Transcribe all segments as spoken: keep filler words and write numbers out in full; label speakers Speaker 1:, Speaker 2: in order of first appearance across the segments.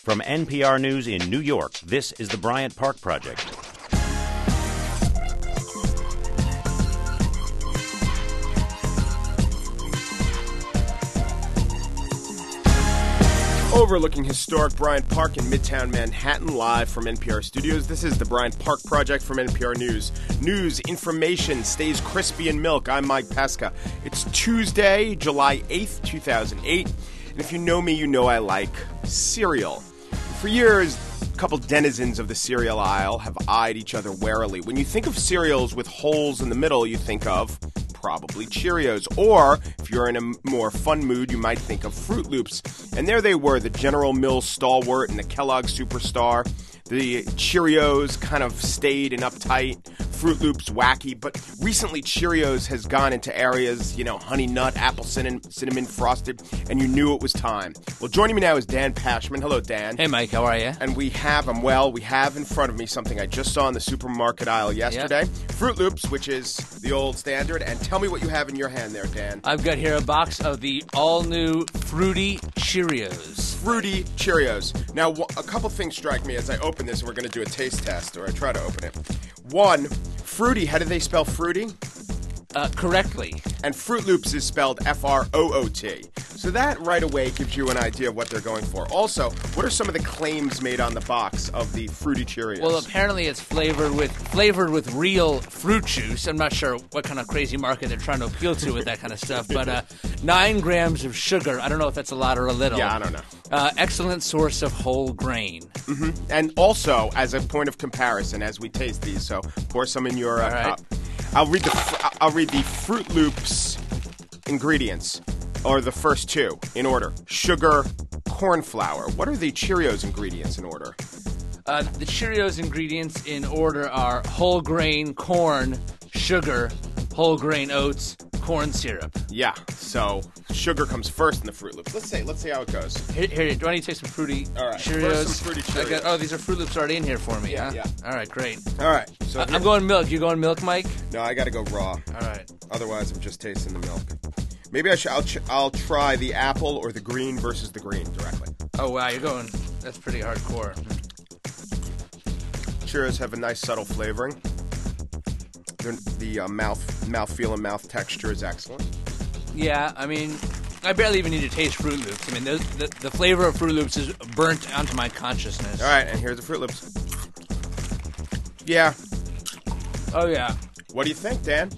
Speaker 1: From N P R News in New York, this is the Bryant Park Project.
Speaker 2: Overlooking historic Bryant Park in Midtown Manhattan, live from N P R Studios. This is the Bryant Park Project from N P R News. News, information, stays crispy in milk. I'm Mike Pesca. It's Tuesday, July eighth, two thousand eight. And if you know me, you know I like cereal. For years, a couple denizens of the cereal aisle have eyed each other warily. When you think of cereals with holes in the middle, you think of probably Cheerios. Or, if you're in a more fun mood, you might think of Froot Loops. And there they were, the General Mills stalwart and the Kellogg superstar. The Cheerios kind of staid and uptight. Froot Loops wacky, but recently Cheerios has gone into areas, you know, honey nut, apple cinnamon, cinnamon frosted, and you knew it was time. Well, joining me now is Dan Pashman. Hello, Dan.
Speaker 3: Hey, Mike. How are you?
Speaker 2: And we have, um, well, we have in front of me something I just saw in the supermarket aisle yesterday. Yep. Froot Loops, which is the old standard. And tell me what you have in your hand there, Dan.
Speaker 3: I've got here a box of the all-new Fruity Cheerios.
Speaker 2: Fruity Cheerios. Now, a couple things strike me as I open this, and we're going to do a taste test, or I try to open it. One, fruity. How do they spell fruity?
Speaker 3: Uh, correctly.
Speaker 2: And Froot Loops is spelled F R O O T. So that right away gives you an idea of what they're going for. Also, what are some of the claims made on the box of the Fruity Cheerios?
Speaker 3: Well, apparently it's flavored with flavored with real fruit juice. I'm not sure what kind of crazy market they're trying to appeal to with that kind of stuff, but uh, nine grams of sugar. I don't know if that's a lot or a little.
Speaker 2: Yeah, I don't know.
Speaker 3: Uh, excellent source of whole grain.
Speaker 2: Mm-hmm. And also, as a point of comparison, as we taste these, so pour some in your uh,
Speaker 3: right.
Speaker 2: cup. I'll read the I'll read the Froot Loops ingredients, or the first two in order: sugar, corn flour. What are the Cheerios ingredients in order?
Speaker 3: Uh, the Cheerios ingredients in order are whole grain corn, sugar, whole grain oats, corn syrup.
Speaker 2: Yeah, so sugar comes first in the Froot Loops. Let's see, let's see how it goes.
Speaker 3: Here, here do I need to take some fruity
Speaker 2: All right,
Speaker 3: Cheerios?
Speaker 2: first some Fruity Cheerios.
Speaker 3: I got, oh, these are Froot Loops already in here for me,
Speaker 2: Yeah,
Speaker 3: huh?
Speaker 2: yeah.
Speaker 3: All right, great.
Speaker 2: All right, so
Speaker 3: I, I'm going milk. You going milk, Mike?
Speaker 2: No, I got to go raw.
Speaker 3: All right.
Speaker 2: Otherwise, I'm just tasting the milk. Maybe I should. I'll, ch- I'll try the apple or the green versus the green directly.
Speaker 3: Oh wow, you're going. That's pretty hardcore.
Speaker 2: Cheerios have a nice subtle flavoring. They're, the uh, mouth mouthfeel and mouth texture is excellent.
Speaker 3: Yeah, I mean, I barely even need to taste Froot Loops. I mean, the, the, the flavor of Froot Loops is burnt onto my consciousness.
Speaker 2: All right, and here's the Froot Loops. Yeah.
Speaker 3: Oh yeah.
Speaker 2: What do you think, Dan?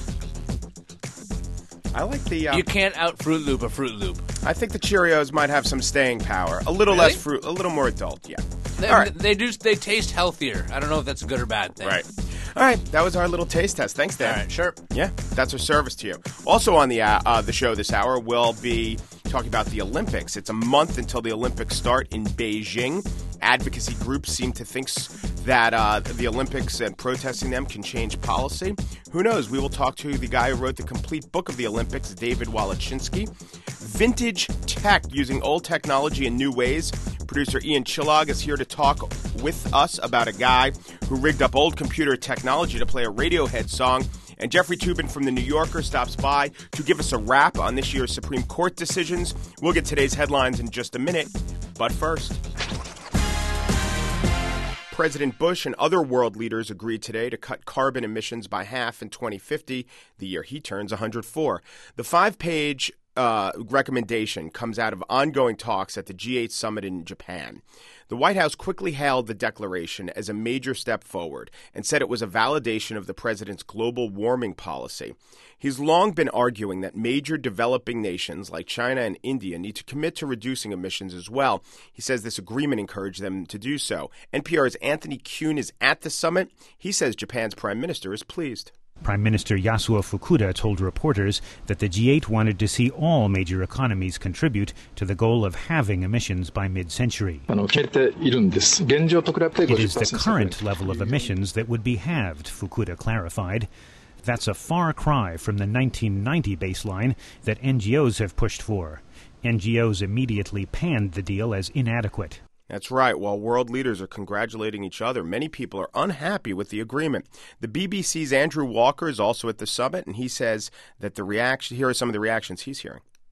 Speaker 2: I like the. Uh,
Speaker 3: You can't out Froot Loop a Froot Loop.
Speaker 2: I think the Cheerios might have some staying power. A little
Speaker 3: Really?
Speaker 2: less fruit, a little more adult. Yeah.
Speaker 3: They,
Speaker 2: All right.
Speaker 3: they do. They taste healthier. I don't know if that's a good or bad thing.
Speaker 2: Right. All right, that was our little taste test. Thanks, Dan.
Speaker 3: All right, sure.
Speaker 2: Yeah, that's our service to you. Also on the uh, uh, the show this hour, we'll be talking about the Olympics. It's a month until the Olympics start in Beijing. Advocacy groups seem to think that uh, the Olympics and protesting them can change policy. Who knows? We will talk to the guy who wrote the complete book of the Olympics, David Walachinsky. Vintage tech, using old technology in new ways. Producer Ian Chillag is here to talk with us about a guy who rigged up old computer technology to play a Radiohead song. And Jeffrey Toobin from The New Yorker stops by to give us a wrap on this year's Supreme Court decisions. We'll get today's headlines in just a minute, but first. President Bush and other world leaders agreed today to cut carbon emissions by half in twenty fifty, the year he turns one hundred four. The five-page uh, recommendation comes out of ongoing talks at the G eight summit in Japan. The White House quickly hailed the declaration as a major step forward and said it was a validation of the president's global warming policy. He's long been arguing that major developing nations like China and India need to commit to reducing emissions as well. He says this agreement encouraged them to do so. N P R's Anthony Kuhn is at the summit. He says Japan's prime minister is pleased.
Speaker 4: Prime Minister Yasuo Fukuda told reporters that the G eight wanted to see all major economies contribute to the goal of halving emissions by mid-century. It is the current level of emissions that would be halved, Fukuda clarified. That's a far cry from the nineteen ninety baseline that N G Os have pushed for. N G Os immediately panned the deal as inadequate.
Speaker 2: That's right. While world leaders are congratulating each other, many people are unhappy with the agreement. The B B C's Andrew Walker is also at the summit, and he says that the reaction. Here are some of the reactions he's hearing.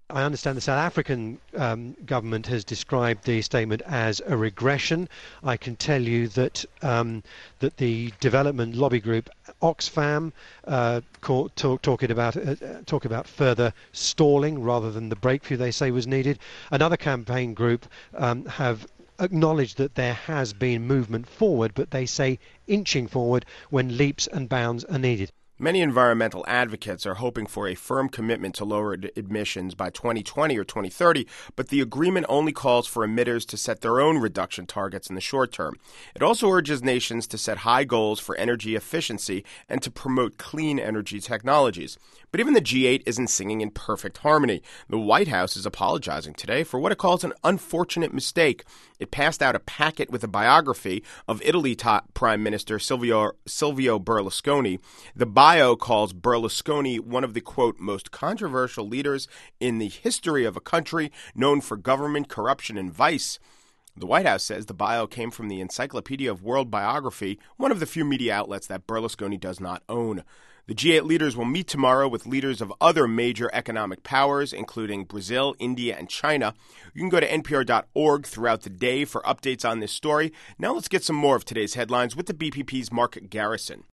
Speaker 5: I understand the South African um, government has described the statement as a regression. I can tell you that um, that the development lobby group Oxfam uh, talk, talking about uh, talk about further stalling rather than the breakthrough they say was needed. Another campaign group um, have acknowledged that there has been movement forward, but they say inching forward when leaps and bounds are needed.
Speaker 2: Many environmental advocates are hoping for a firm commitment to lower ad- emissions by twenty twenty or twenty thirty, but the agreement only calls for emitters to set their own reduction targets in the short term. It also urges nations to set high goals for energy efficiency and to promote clean energy technologies. But even the G eight isn't singing in perfect harmony. The White House is apologizing today for what it calls an unfortunate mistake. It passed out a packet with a biography of Italy top Prime Minister Silvio, Silvio Berlusconi. The bio calls Berlusconi one of the, quote, most controversial leaders in the history of a country known for government corruption and vice. The White House says the bio came from the Encyclopedia of World Biography, one of the few media outlets that Berlusconi does not own. The G eight leaders will meet tomorrow with leaders of other major economic powers, including Brazil, India, and China. You can go to N P R dot org throughout the day for updates on this story. Now let's get some more of today's headlines with the B P P's Mark Garrison.